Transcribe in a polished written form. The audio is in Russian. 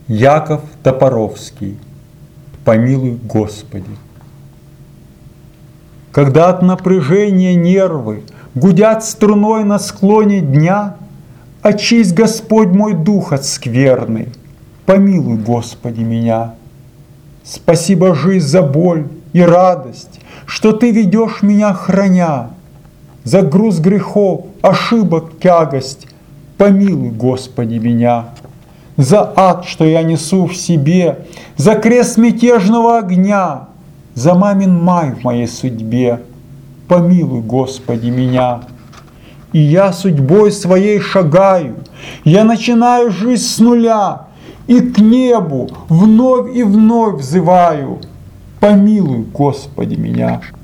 Яков Топоровский. Помилуй, Господи. Когда от напряжения нервы гудят струной на склоне дня, очисть, Господь, мой дух от скверны, помилуй, Господи, меня. Спасибо, жизнь, за боль и радость, что Ты ведешь меня, храня. За груз грехов, ошибок, тягость, помилуй, Господи, меня. За ад, что я несу в себе, за крест мятежного огня, за мамин май в моей судьбе, помилуй, Господи, меня. И я судьбой своей шагаю, я начинаю жизнь с нуля, и к небу вновь и вновь взываю, помилуй, Господи, меня.